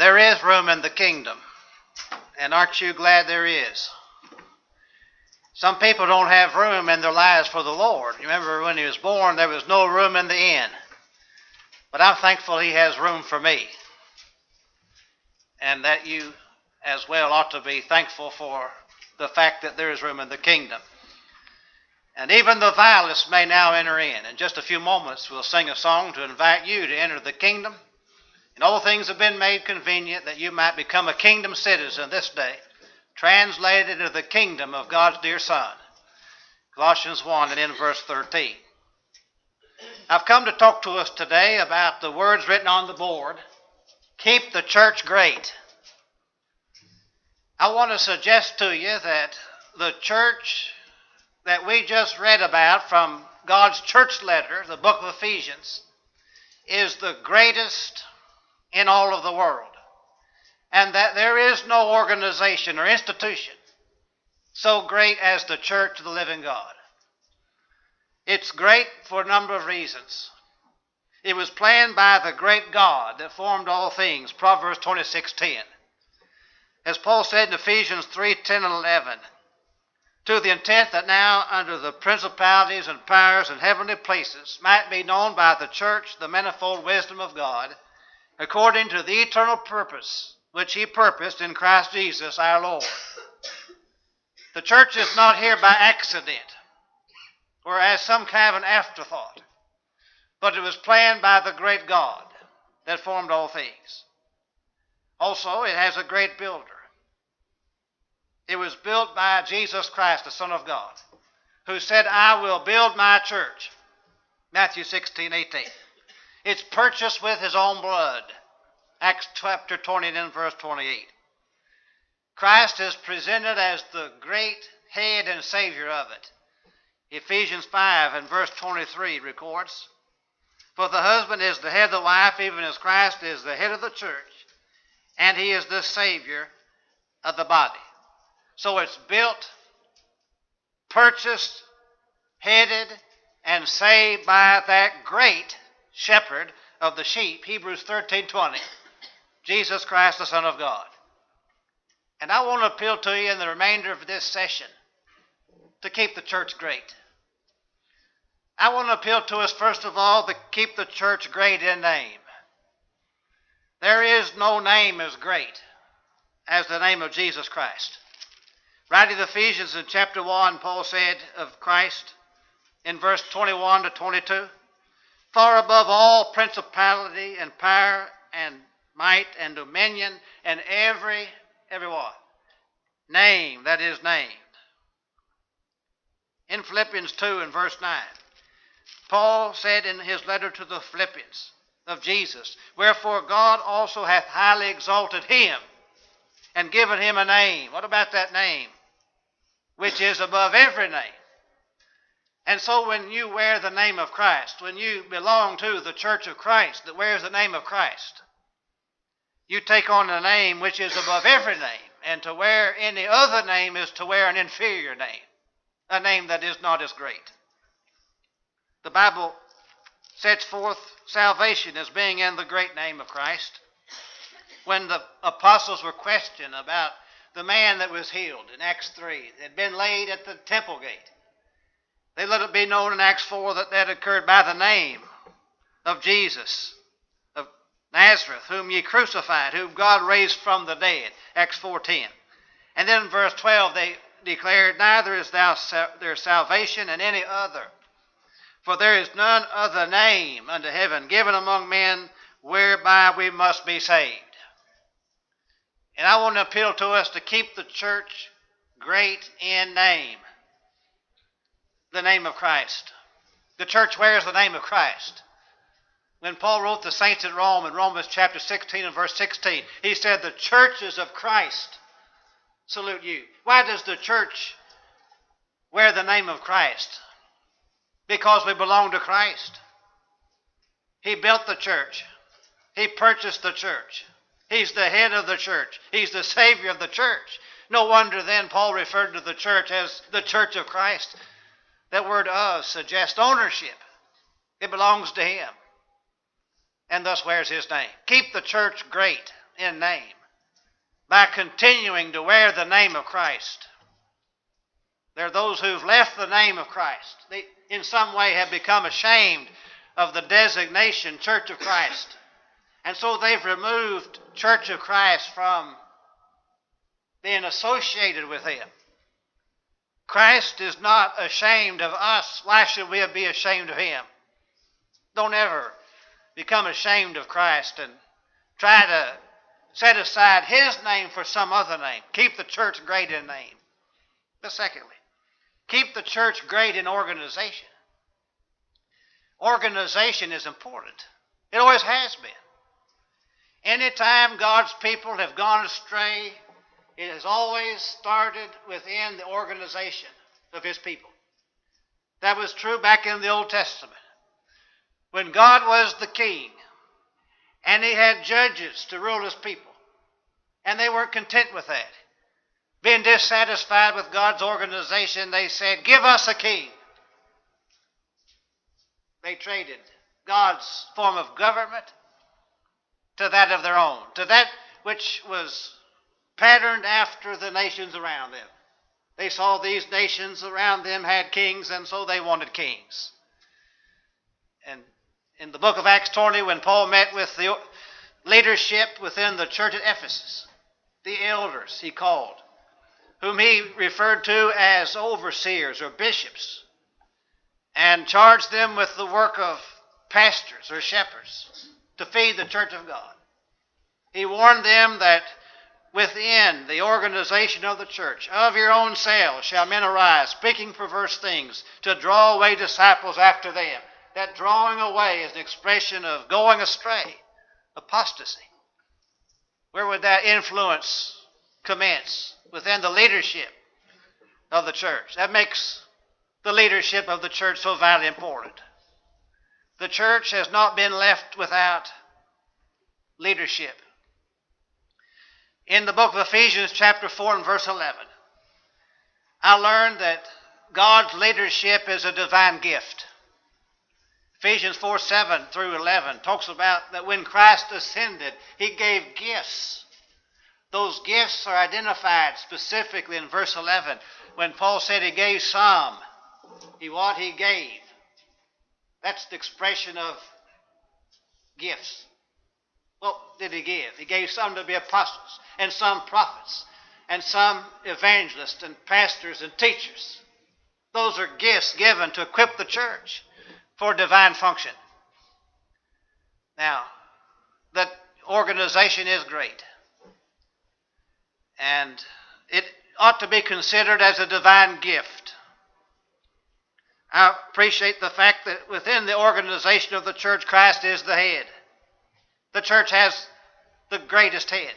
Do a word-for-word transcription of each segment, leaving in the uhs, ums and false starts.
There is room in the kingdom, and aren't you glad there is? Some people don't have room in their lives for the Lord. You remember when he was born, there was no room in the inn. But I'm thankful he has room for me, and that you as well ought to be thankful for the fact that there is room in the kingdom. And even the vilest may now enter in. In just a few moments, we'll sing a song to invite you to enter the kingdom. And all things have been made convenient that you might become a kingdom citizen this day, translated into the kingdom of God's dear Son. Colossians one and in verse thirteen. I've come to talk to us today about the words written on the board, keep the church great. I want to suggest to you that the church that we just read about from God's church letter, the book of Ephesians, is the greatest in all of the world. And that there is no organization or institution so great as the church of the living God. It's great for a number of reasons. It was planned by the great God that formed all things, Proverbs twenty-six ten. As Paul said in Ephesians three ten and eleven, to the intent that now under the principalities and powers in heavenly places might be known by the church the manifold wisdom of God, according to the eternal purpose which he purposed in Christ Jesus our Lord. The church is not here by accident or as some kind of an afterthought, but it was planned by the great God that formed all things. Also, it has a great builder. It was built by Jesus Christ, the Son of God, who said, I will build my church. Matthew sixteen eighteen. It's purchased with his own blood. Acts chapter twenty and verse twenty-eight. Christ is presented as the great head and Savior of it. Ephesians five and verse twenty-three records, for the husband is the head of the wife, even as Christ is the head of the church, and he is the Savior of the body. So it's built, purchased, headed, and saved by that great shepherd of the sheep, Hebrews thirteen twenty, Jesus Christ, the Son of God. And I want to appeal to you in the remainder of this session to keep the church great. I want to appeal to us, first of all, to keep the church great in name. There is no name as great as the name of Jesus Christ. Writing to Ephesians in chapter one, Paul said of Christ in verse twenty-one to twenty-two, far above all principality and power and might and dominion and every, every what? Name that is named. In Philippians two and verse nine, Paul said in his letter to the Philippians of Jesus, wherefore God also hath highly exalted him and given him a name. What about that name? Which is above every name. And so when you wear the name of Christ, when you belong to the church of Christ that wears the name of Christ, you take on a name which is above every name. And to wear any other name is to wear an inferior name, a name that is not as great. The Bible sets forth salvation as being in the great name of Christ. When the apostles were questioned about the man that was healed in Acts three, had been laid at the temple gate, they let it be known in Acts four that that occurred by the name of Jesus of Nazareth, whom ye crucified, whom God raised from the dead, Acts four ten. And then in verse twelve they declared, neither is thou there salvation in any other, for there is none other name under heaven given among men whereby we must be saved. And I want to appeal to us to keep the church great in name. The name of Christ. The church wears the name of Christ. When Paul wrote the saints at Rome in Romans chapter sixteen and verse sixteen, he said, the churches of Christ salute you. Why does the church wear the name of Christ? Because we belong to Christ. He built the church. He purchased the church. He's the head of the church. He's the Savior of the church. No wonder then Paul referred to the church as the church of Christ. That word of suggests ownership. It belongs to him. And thus wears his name. Keep the church great in name by continuing to wear the name of Christ. There are those who've left the name of Christ. They, in some way, have become ashamed of the designation Church of Christ. And so they've removed Church of Christ from being associated with Him. Christ is not ashamed of us. Why should we be ashamed of Him? Don't ever become ashamed of Christ and try to set aside His name for some other name. Keep the church great in name. But secondly, keep the church great in organization. Organization is important. It always has been. Anytime God's people have gone astray, it has always started within the organization of His people. That was true back in the Old Testament, when God was the king and He had judges to rule His people, and they weren't content with that. Being dissatisfied with God's organization, they said, "Give us a king." They traded God's form of government to that of their own, to that which was patterned after the nations around them. They saw these nations around them had kings, and so they wanted kings. And in the book of Acts twenty, when Paul met with the leadership within the church at Ephesus, the elders he called, whom he referred to as overseers or bishops, and charged them with the work of pastors or shepherds to feed the church of God. He warned them that within the organization of the church, of your own selves shall men arise, speaking perverse things, to draw away disciples after them. That drawing away is an expression of going astray, apostasy. Where would that influence commence? Within the leadership of the church. That makes the leadership of the church so vitally important. The church has not been left without leadership. In the book of Ephesians chapter four and verse eleven, I learned that God's leadership is a divine gift. Ephesians four, seven through eleven talks about that when Christ ascended, He gave gifts. Those gifts are identified specifically in verse eleven when Paul said He gave some. He what He gave. That's the expression of gifts. What did He give? He gave some to be apostles, and some prophets, and some evangelists, and pastors, and teachers. Those are gifts given to equip the church for divine function. Now, that organization is great. And it ought to be considered as a divine gift. I appreciate the fact that within the organization of the church, Christ is the head. The church has the greatest head.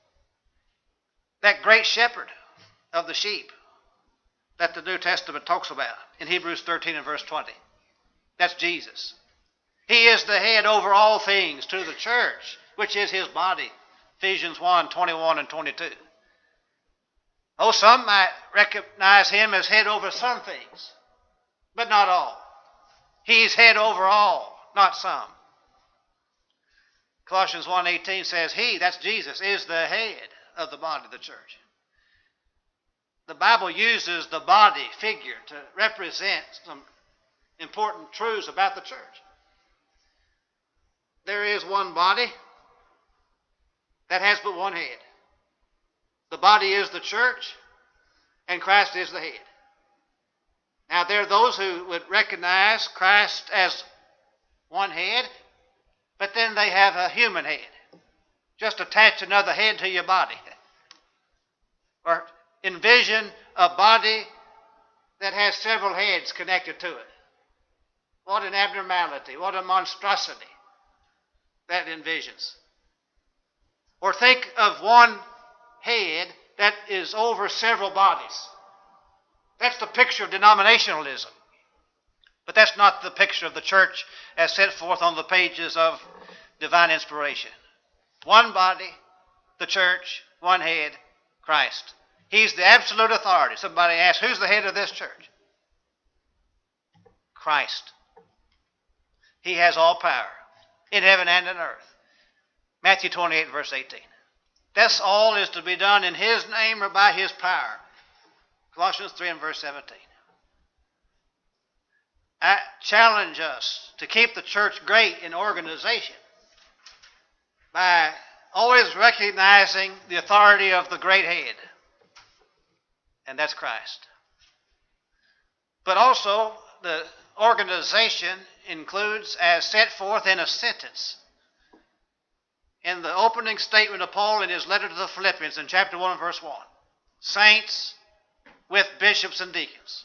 That great shepherd of the sheep that the New Testament talks about in Hebrews thirteen and verse twenty. That's Jesus. He is the head over all things to the church, which is His body. Ephesians one, twenty-one and twenty-two. Oh, some might recognize Him as head over some things, but not all. He's head over all, not some. Colossians one eighteen says, He, that's Jesus, is the head of the body of the church. The Bible uses the body figure to represent some important truths about the church. There is one body that has but one head. The body is the church, and Christ is the head. Now, there are those who would recognize Christ as one head, but then they have a human head. Just attach another head to your body. Or envision a body that has several heads connected to it. What an abnormality, what a monstrosity that envisions. Or think of one head that is over several bodies. That's the picture of denominationalism. But that's not the picture of the church as set forth on the pages of divine inspiration. One body, the church, one head, Christ. He's the absolute authority. Somebody asks, who's the head of this church? Christ. He has all power in heaven and in earth. Matthew twenty-eight, verse eighteen. That's all is to be done in His name or by His power. Colossians three and verse seventeen. I challenge us to keep the church great in organization by always recognizing the authority of the great head, and that's Christ. But also, the organization includes, as set forth in a sentence, in the opening statement of Paul in his letter to the Philippians in chapter one and verse one, saints with bishops and deacons.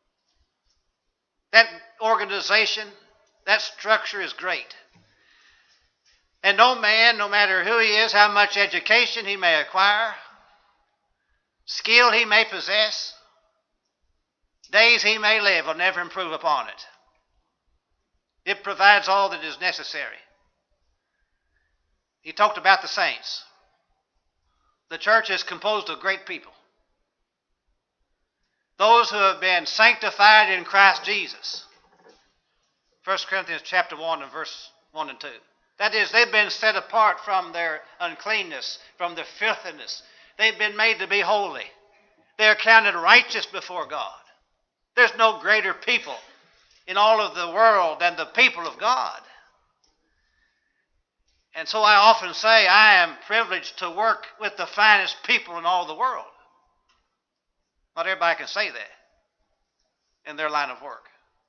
That organization, that structure is great. And no man, no matter who he is, how much education he may acquire, skill he may possess, days he may live, will never improve upon it. It provides all that is necessary. He talked about the saints. The church is composed of great people. Those who have been sanctified in Christ Jesus. First Corinthians chapter one and verse one and two. That is, they've been set apart from their uncleanness, from their filthiness. They've been made to be holy. They're counted righteous before God. There's no greater people in all of the world than the people of God. And so I often say I am privileged to work with the finest people in all the world. Not everybody can say that in their line of work.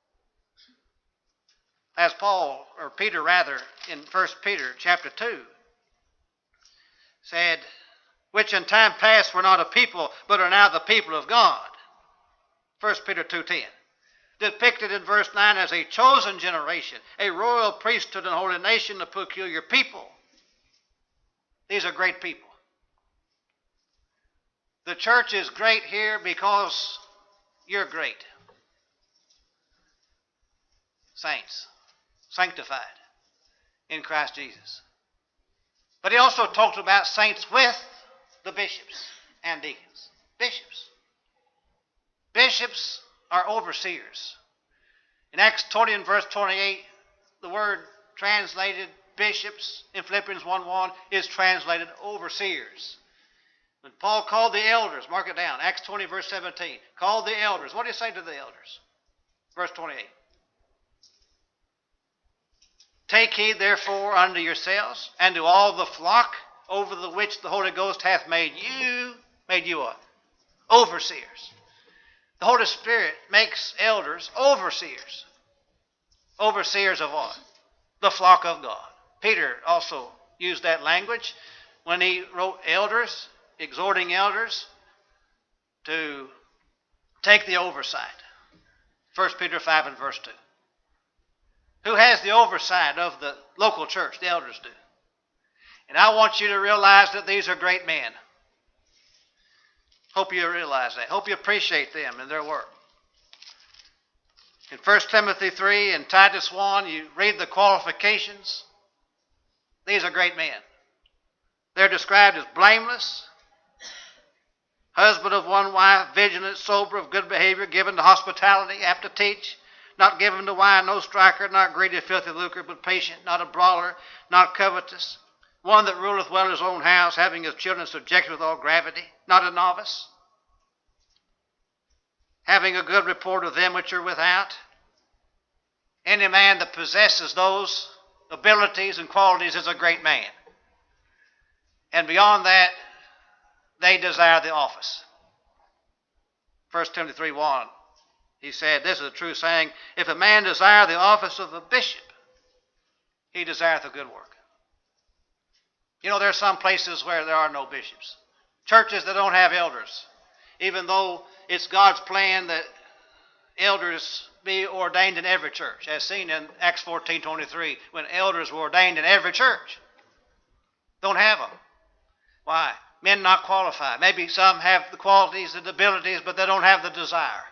As Paul, or Peter rather, in First Peter chapter two, said, which in time past were not a people, but are now the people of God. First Peter two ten. Depicted in verse nine as a chosen generation, a royal priesthood and holy nation, a peculiar people. These are great people. The church is great here because you're great. Saints, sanctified in Christ Jesus. But he also talked about saints with the bishops and deacons. Bishops. Bishops are overseers. In Acts twenty and verse twenty-eight, the word translated bishops in Philippians one one is translated overseers. When Paul called the elders, mark it down, Acts twenty verse seventeen, called the elders. What did he say to the elders? Verse twenty-eight. Take heed therefore unto yourselves and to all the flock over the which the Holy Ghost hath made you, made you what? Overseers. The Holy Spirit makes elders overseers. Overseers of what? The flock of God. Peter also used that language when he wrote elders, exhorting elders to take the oversight. First Peter five and verse two. Who has the oversight of the local church? The elders do. And I want you to realize that these are great men. Hope you realize that. Hope you appreciate them and their work. In First Timothy three and Titus one, you read the qualifications. These are great men. They're described as blameless, husband of one wife, vigilant, sober, of good behavior, given to hospitality, apt to teach, not given to wine, no striker, not greedy of filthy lucre, but patient, not a brawler, not covetous, one that ruleth well his own house, having his children subjected with all gravity, not a novice, having a good report of them which are without. Any man that possesses those abilities and qualities is a great man. And beyond that, they desire the office. First Timothy three one, he said, this is a true saying, if a man desire the office of a bishop, he desireth a good work. You know, there are some places where there are no bishops. Churches that don't have elders. Even though it's God's plan that elders be ordained in every church, as seen in Acts fourteen twenty-three, when elders were ordained in every church. Don't have them. Why? Men not qualified. Maybe some have the qualities and abilities, but they don't have the desire.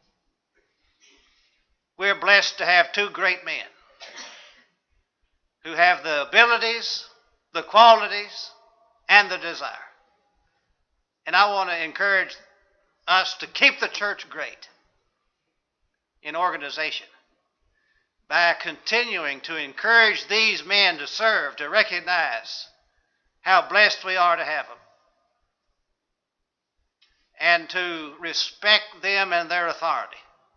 We're blessed to have two great men who have the abilities, the qualities, and the desire. And I want to encourage us to keep the church great in organization by continuing to encourage these men to serve, to recognize how blessed we are to have them. and to respect them and their authority.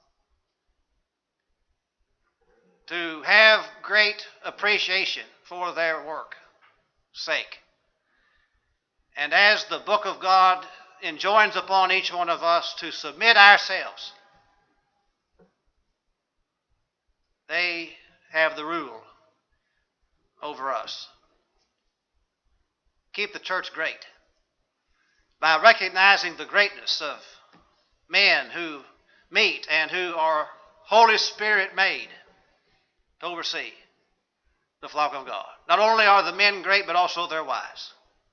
To have great appreciation for their work sake. And as the book of God enjoins upon each one of us to submit ourselves, they have the rule over us. Keep the church great by recognizing the greatness of men who meet and who are Holy Spirit made to oversee the flock of God. Not only are the men great, but also their wives.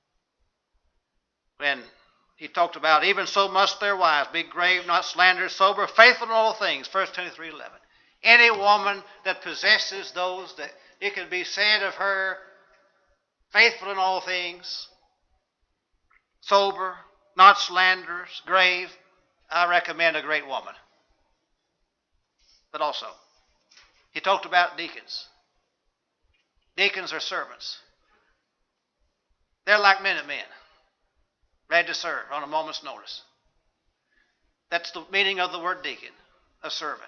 When he talked about, even so must their wives be grave, not slanderous, sober, faithful in all things, First Timothy three eleven. Any woman that possesses those, that it can be said of her, faithful in all things, sober, not slanderous, grave, I recommend a great woman. But also, he talked about deacons. Deacons are servants. They're like minutemen, ready to serve on a moment's notice. That's the meaning of the word deacon, a servant.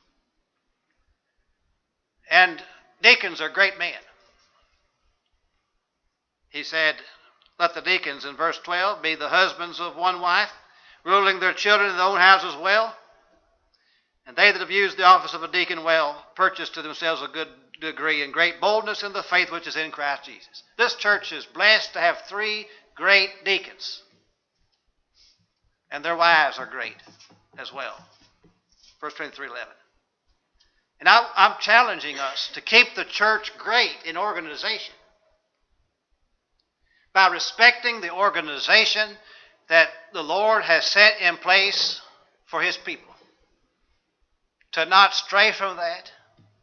And deacons are great men. He said, let the deacons, in verse twelve, be the husbands of one wife, ruling their children in their own houses well. And they that have used the office of a deacon well, purchase to themselves a good degree and great boldness in the faith which is in Christ Jesus. This church is blessed to have three great deacons. And their wives are great as well. First Timothy three eleven. And I, I'm challenging us to keep the church great in organization by respecting the organization that the Lord has set in place for His people. To not stray from that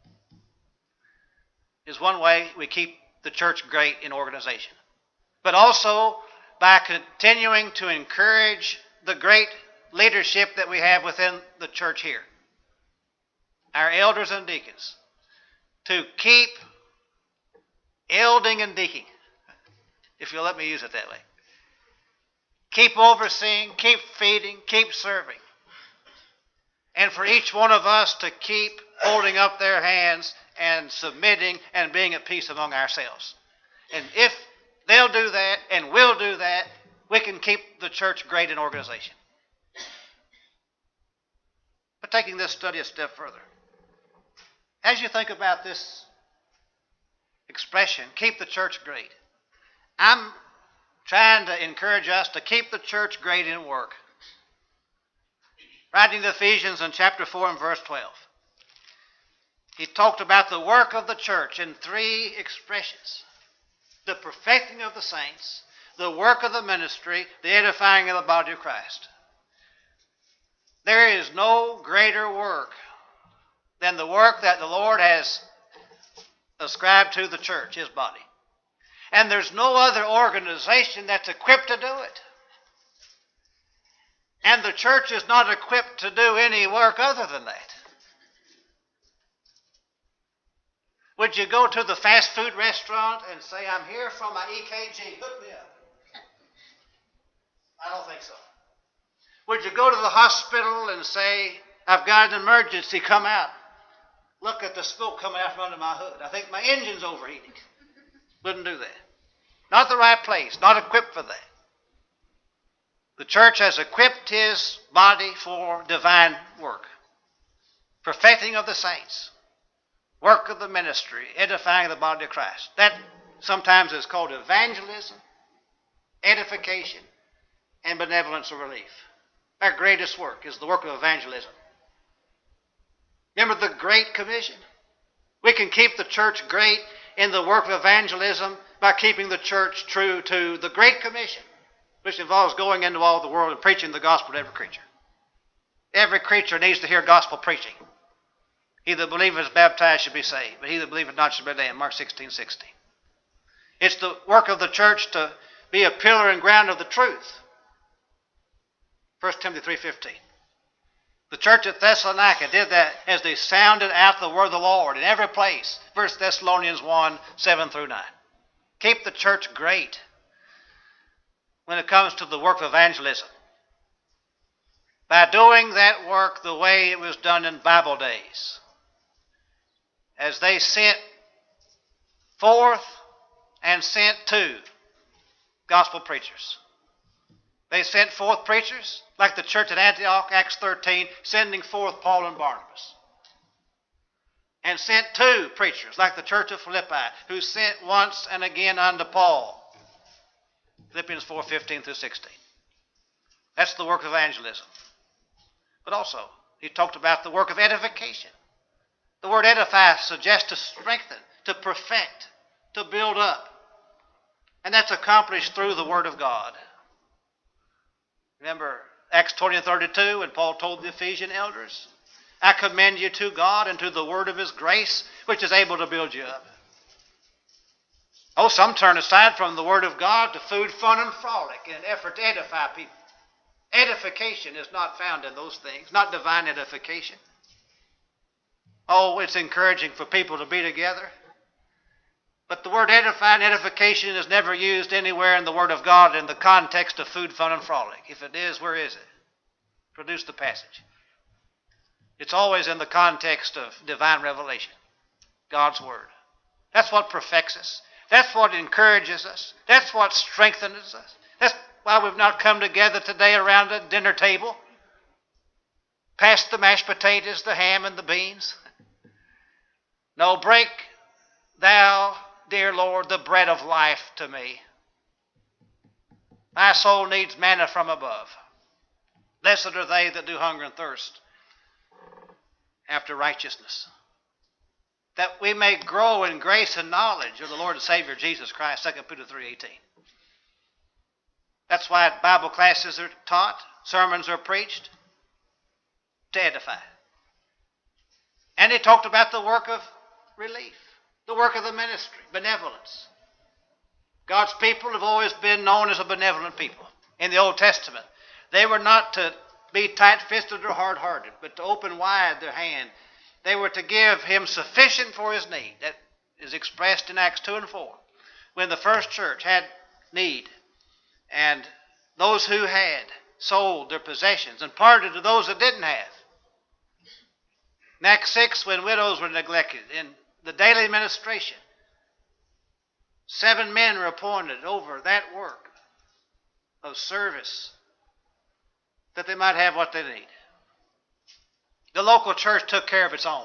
is one way we keep the church great in organization. But also by continuing to encourage the great leadership that we have within the church here, our elders and deacons, to keep elding and deaconing, if you'll let me use it that way. Keep overseeing, keep feeding, keep serving. And for each one of us to keep holding up their hands and submitting and being at peace among ourselves. And if they'll do that and we'll do that, we can keep the church great in organization. But taking this study a step further, as you think about this expression, keep the church great, I'm trying to encourage us to keep the church great in work. Writing to Ephesians in chapter four and verse twelve, he talked about the work of the church in three expressions. The perfecting of the saints, the work of the ministry, the edifying of the body of Christ. There is no greater work than the work that the Lord has ascribed to the church, His body. And there's no other organization that's equipped to do it. And the church is not equipped to do any work other than that. Would you go to the fast food restaurant and say, I'm here for my E K G, hook me up? I don't think so. Would you go to the hospital and say, I've got an emergency, come out? Look at the smoke coming out from under my hood. I think my engine's overheating. Wouldn't do that. Not the right place, not equipped for that. The church has equipped His body for divine work. Perfecting of the saints. Work of the ministry. Edifying the body of Christ. That sometimes is called evangelism, edification, and benevolence or relief. Our greatest work is the work of evangelism. Remember the Great Commission? We can keep the church great in the work of evangelism by keeping the church true to the Great Commission, which involves going into all the world and preaching the gospel to every creature. Every creature needs to hear gospel preaching. He that believeth is baptized shall be saved, but he that believeth not shall be damned. Mark sixteen sixteen. It's the work of the church to be a pillar and ground of the truth. First Timothy three fifteen. The church at Thessalonica did that as they sounded out the word of the Lord in every place. First Thessalonians one seven through nine. Keep the church great when it comes to the work of evangelism. by doing that work the way it was done in Bible days. As they sent forth and sent to gospel preachers. They sent forth preachers, like the church at Antioch, Acts thirteen, sending forth Paul and Barnabas. And sent to preachers, like the church of Philippi, who sent once and again unto Paul. Philippians four, fifteen through sixteen. That's the work of evangelism. But also, he talked about the work of edification. The word edify suggests to strengthen, to perfect, to build up. And that's accomplished through the Word of God. Remember Acts twenty and thirty-two, when Paul told the Ephesian elders, I commend you to God and to the word of his grace, which is able to build you up. Oh, some turn aside from the word of God to food, fun, and frolic in an effort to edify people. Edification is not found in those things, not divine edification. Oh, it's encouraging for people to be together. But the word edify and edification is never used anywhere in the Word of God in the context of food, fun, and frolic. If it is, where is it? Produce the passage. It's always in the context of divine revelation, God's Word. That's what perfects us. That's what encourages us. That's what strengthens us. That's why we've not come together today around a dinner table, past the mashed potatoes, the ham, and the beans. No, break thou, dear Lord, the bread of life to me. My soul needs manna from above. Blessed are they that do hunger and thirst after righteousness, that we may grow in grace and knowledge of the Lord and Savior Jesus Christ, Second Peter three eighteen. That's why Bible classes are taught, sermons are preached, to edify. And he talked about the work of relief, the work of the ministry, benevolence. God's people have always been known as a benevolent people. In the Old Testament, they were not to be tight-fisted or hard-hearted, but to open wide their hand. They were to give him sufficient for his need. That is expressed in Acts two and four. When the first church had need, and those who had sold their possessions and parted to those that didn't have. In Acts six, when widows were neglected, in the daily administration, seven men were appointed over that work of service that they might have what they need. The local church took care of its own.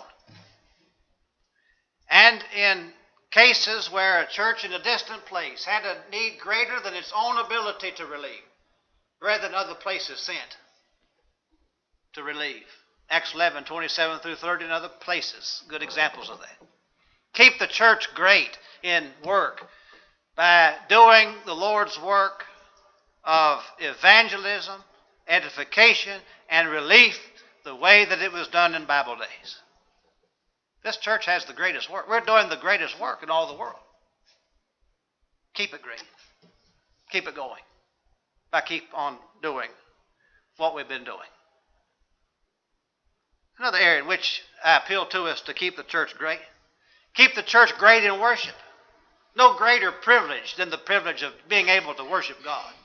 And in cases where a church in a distant place had a need greater than its own ability to relieve, brethren other places sent to relieve. Acts eleven, twenty-seven through thirty, and other places, good examples of that. Keep the church great in work by doing the Lord's work of evangelism, edification, and relief the way that it was done in Bible days. This church has the greatest work. We're doing the greatest work in all the world. Keep it great. Keep it going. By keep on doing what we've been doing. Another area in which I appeal to us to keep the church great. Keep the church great in worship. No greater privilege than the privilege of being able to worship God.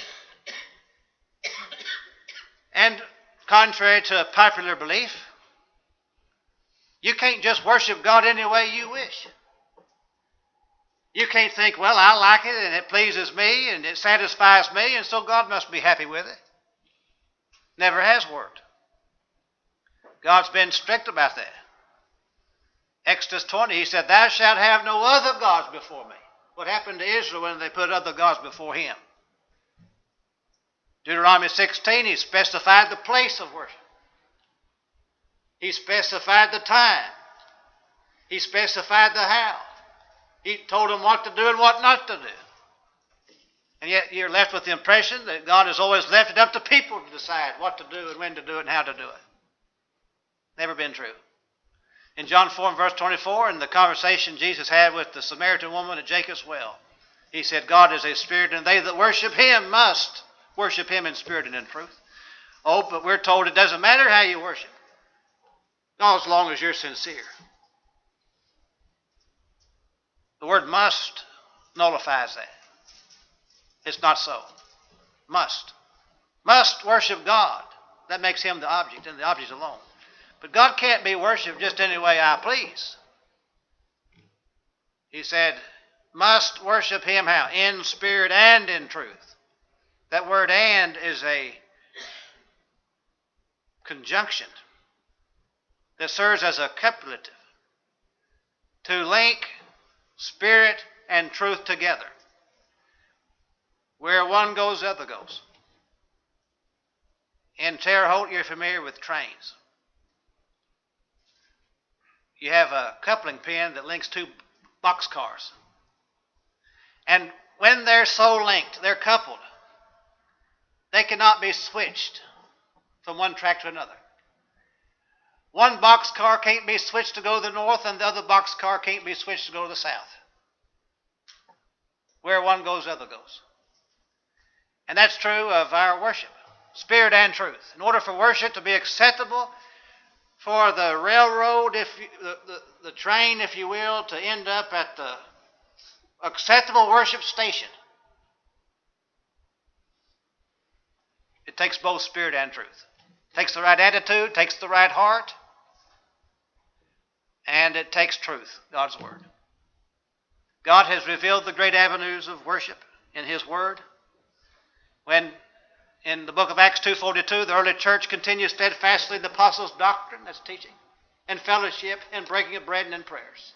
And contrary to popular belief, you can't just worship God any way you wish. You can't think, well, I like it and it pleases me and it satisfies me, and so God must be happy with it. Never has worked. God's been strict about that. Exodus twenty, he said, thou shalt have no other gods before me. What happened to Israel when they put other gods before him? Deuteronomy sixteen, he specified the place of worship. He specified the time. He specified the how. He told them what to do and what not to do. And yet you're left with the impression that God has always left it up to people to decide what to do and when to do it and how to do it. Never been true. In John four and verse twenty-four, in the conversation Jesus had with the Samaritan woman at Jacob's well, he said, God is a spirit, and they that worship him must worship him in spirit and in truth. Oh, but we're told it doesn't matter how you worship. No, as long as you're sincere. The word must nullifies that. It's not so. Must. Must worship God That makes him the object, and the object alone. But God can't be worshipped just any way I please. He said, must worship him how? In spirit and in truth. That word and is a conjunction that serves as a copulative to link spirit and truth together. Where one goes, the other goes. In Terre Haute, you're familiar with trains. You have a coupling pin that links two boxcars. And when they're so linked, they're coupled, they cannot be switched from one track to another. One boxcar can't be switched to go to the north, and the other boxcar can't be switched to go to the south. Where one goes, the other goes. And that's true of our worship, spirit and truth. In order for worship to be acceptable, for the railroad, if you, the, the, the train, if you will, to end up at the acceptable worship station, it takes both spirit and truth. It takes the right attitude, takes the right heart, and it takes truth, God's Word. God has revealed the great avenues of worship in His Word. When in the book of Acts two forty-two, the early church continued steadfastly in the apostles' doctrine, that's teaching, and fellowship, and breaking of bread and in prayers.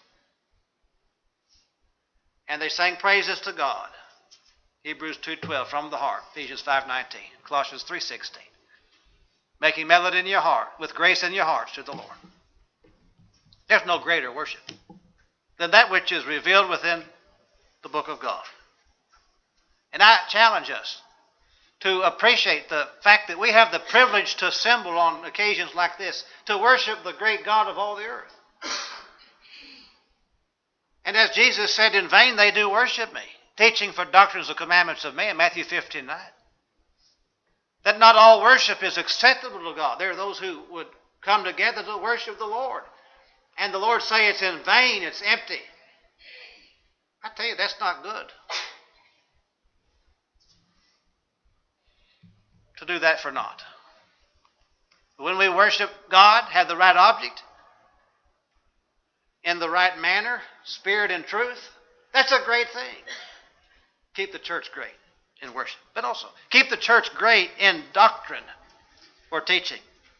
And they sang praises to God. Hebrews two twelve, from the heart. Ephesians five nineteen, Colossians three sixteen. Making melody in your heart, with grace in your hearts to the Lord. There's no greater worship than that which is revealed within the book of God. And I challenge us to appreciate the fact that we have the privilege to assemble on occasions like this, to worship the great God of all the earth. And as Jesus said, in vain they do worship me, teaching for doctrines of commandments of men, Matthew fifteen nine. That not all worship is acceptable to God. There are those who would come together to worship the Lord. And the Lord say it's in vain, it's empty. I tell you, that's not good. To do that for naught. But when we worship God, have the right object, in the right manner, spirit and truth, that's a great thing. Keep the church great in worship. But also, keep the church great in doctrine or teaching.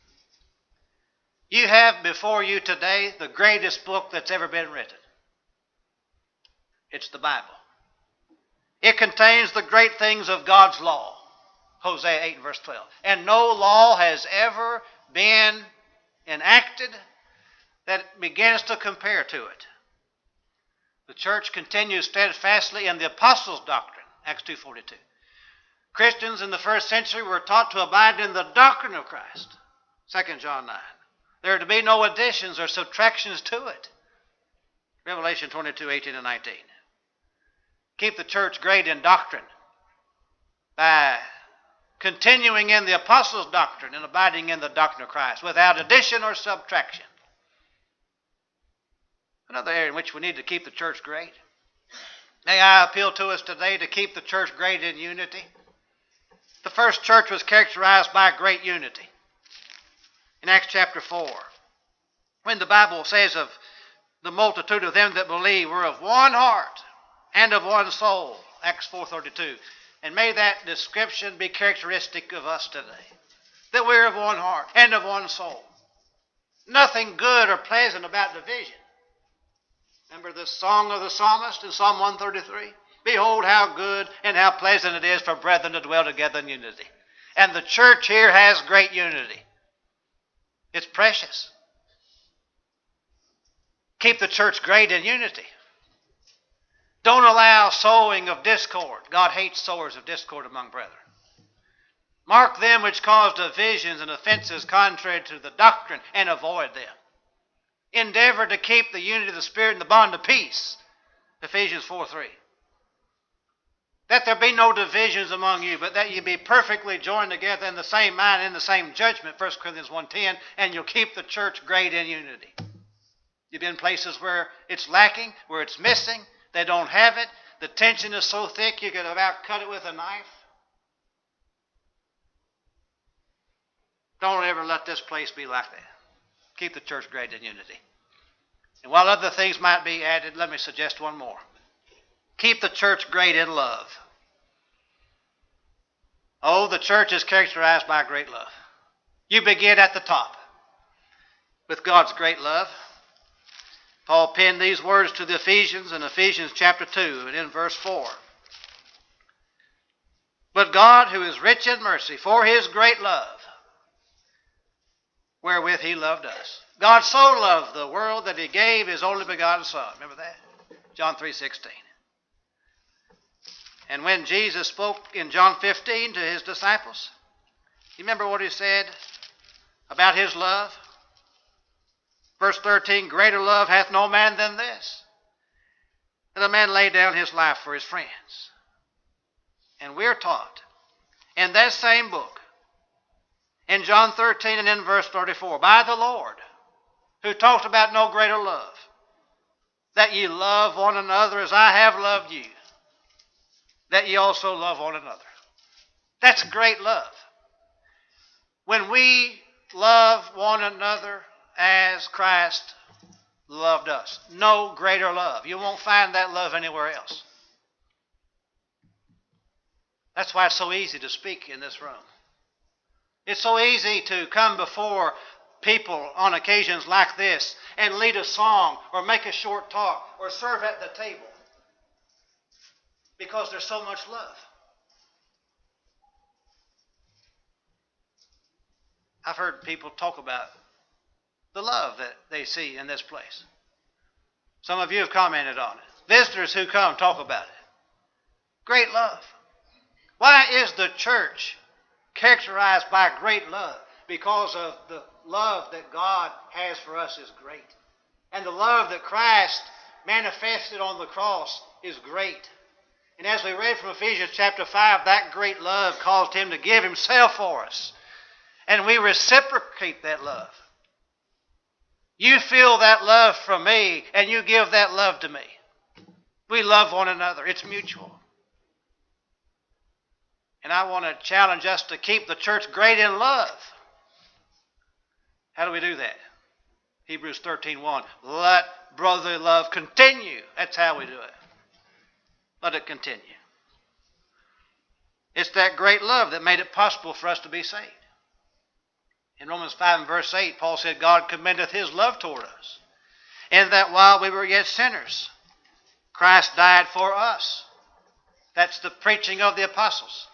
You have before you today the greatest book that's ever been written. It's the Bible. It contains the great things of God's law. Hosea eight verse twelve. And no law has ever been enacted that begins to compare to it. The church continues steadfastly in the apostles' doctrine, Acts two forty-two. Christians in the first century were taught to abide in the doctrine of Christ, Second John nine. There are to be no additions or subtractions to it, Revelation twenty-two eighteen and nineteen. Keep the church great in doctrine by continuing in the apostles' doctrine and abiding in the doctrine of Christ without addition or subtraction. Another area in which we need to keep the church great. May I appeal to us today to keep the church great in unity. The first church was characterized by great unity. In Acts chapter four, when the Bible says of the multitude of them that believe were of one heart and of one soul, Acts four thirty-two. And may that description be characteristic of us today, that we're of one heart and of one soul. Nothing good or pleasant about division. Remember the song of the psalmist in Psalm one thirty-three? Behold how good and how pleasant it is for brethren to dwell together in unity. And the church here has great unity. It's precious. Keep the church great in unity. Don't allow sowing of discord. God hates sowers of discord among brethren. Mark them which cause divisions and offenses contrary to the doctrine, and avoid them. Endeavor to keep the unity of the Spirit and the bond of peace, Ephesians four three. That there be no divisions among you, but that you be perfectly joined together in the same mind, in the same judgment, First Corinthians one ten, and you'll keep the church great in unity. You've been places where it's lacking, where it's missing, they don't have it, the tension is so thick you could about cut it with a knife. Don't ever let this place be like that. Keep the church great in unity. And while other things might be added, let me suggest one more. Keep the church great in love. Oh, the church is characterized by great love. You begin at the top with God's great love. Paul penned these words to the Ephesians in Ephesians chapter two and in verse four. But God, who is rich in mercy, for his great love, wherewith he loved us. God so loved the world that he gave his only begotten Son. Remember that? John three sixteen. And when Jesus spoke in John fifteen to his disciples, you remember what he said about his love? Verse thirteen, greater love hath no man than this, that a man lay down his life for his friends. And we're taught in that same book, in John thirteen and in verse thirty-four, by the Lord, who talked about no greater love, that ye love one another as I have loved you, that ye also love one another. That's great love. When we love one another as Christ loved us. No greater love. You won't find that love anywhere else. That's why it's so easy to speak in this room. It's so easy to come before people on occasions like this and lead a song or make a short talk or serve at the table because there's so much love. I've heard people talk about the love that they see in this place. Some of you have commented on it. Visitors who come talk about it. Great love. Why is the church characterized by great love? Because of the love that God has for us is great. And the love that Christ manifested on the cross is great. And as we read from Ephesians chapter five, that great love caused him to give himself for us. And we reciprocate that love. You feel that love from me, and you give that love to me. We love one another. It's mutual. And I want to challenge us to keep the church great in love. How do we do that? Hebrews thirteen one. Let brotherly love continue. That's how we do it. Let it continue. It's that great love that made it possible for us to be saved. In Romans five and verse eight, Paul said, God commendeth his love toward us, in that while we were yet sinners, Christ died for us. That's the preaching of the apostles.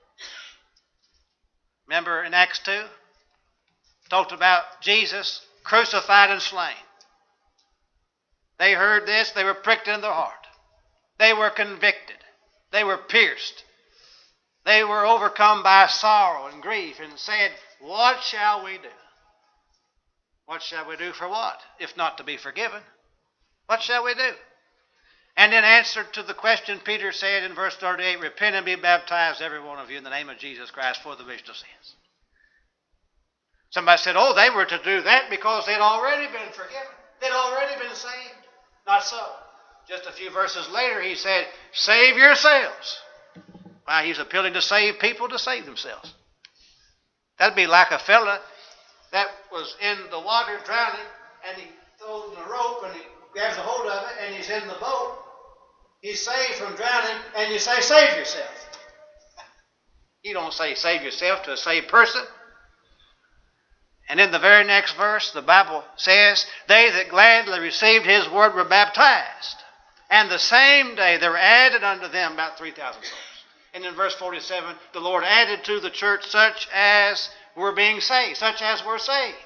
Remember in Acts two? Talked about Jesus crucified and slain. They heard this, they were pricked in their heart. They were convicted. They were pierced. They were overcome by sorrow and grief and said, what shall we do? What shall we do for what? If not to be forgiven. What shall we do? And in answer to the question, Peter said in verse thirty-eight, repent and be baptized, every one of you, in the name of Jesus Christ for the remission of sins. Somebody said, oh, they were to do that because they'd already been forgiven. They'd already been saved. Not so. Just a few verses later, he said, save yourselves. Wow, he's appealing to save people to save themselves. That'd be like a fella that was in the water drowning, and he throws in a rope, and he grabs a hold of it, and he's in the boat. He's saved from drowning, and you say, save yourself. You don't say save yourself to a saved person. And in the very next verse, the Bible says, they that gladly received his word were baptized. And the same day there were added unto them about three thousand souls. And in verse forty-seven, the Lord added to the church such as were being saved, such as were saved.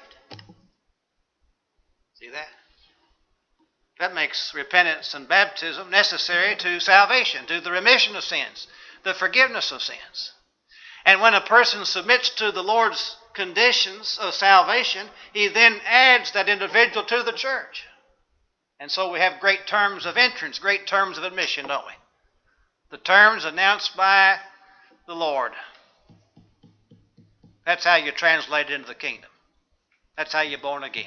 See that? That makes repentance and baptism necessary to salvation, to the remission of sins, the forgiveness of sins. And when a person submits to the Lord's conditions of salvation, he then adds that individual to the church. And so we have great terms of entrance, great terms of admission, don't we? The terms announced by the Lord. That's how you're translated into the kingdom. That's how you're born again.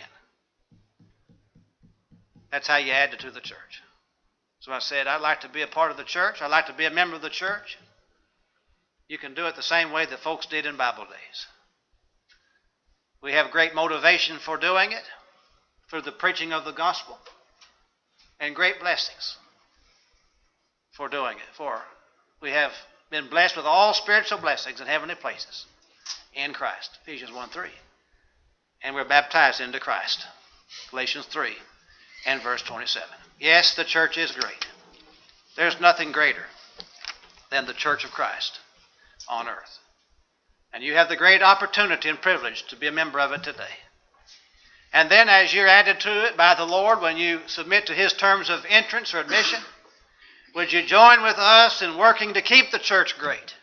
That's how you add it to the church. So I said, I'd like to be a part of the church. I'd like to be a member of the church. You can do it the same way that folks did in Bible days. We have great motivation for doing it through the preaching of the gospel, and great blessings for doing it. For we have been blessed with all spiritual blessings in heavenly places in Christ. Ephesians one three. And we're baptized into Christ. Galatians three and verse twenty-seven. Yes, the church is great. There's nothing greater than the church of Christ on earth. And you have the great opportunity and privilege to be a member of it today. And then as you're added to it by the Lord, when you submit to His terms of entrance or admission, would you join with us in working to keep the church great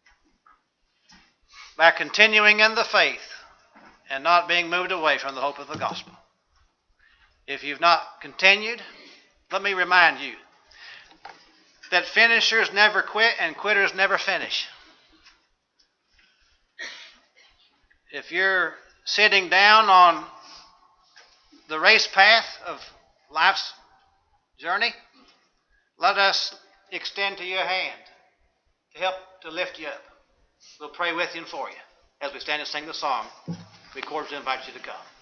by continuing in the faith and not being moved away from the hope of the gospel? If you've not continued, let me remind you that finishers never quit and quitters never finish. If you're sitting down on the race path of life's journey, let us extend to you a hand to help to lift you up. We'll pray with you and for you as we stand and sing the song. We cordially invite you to come.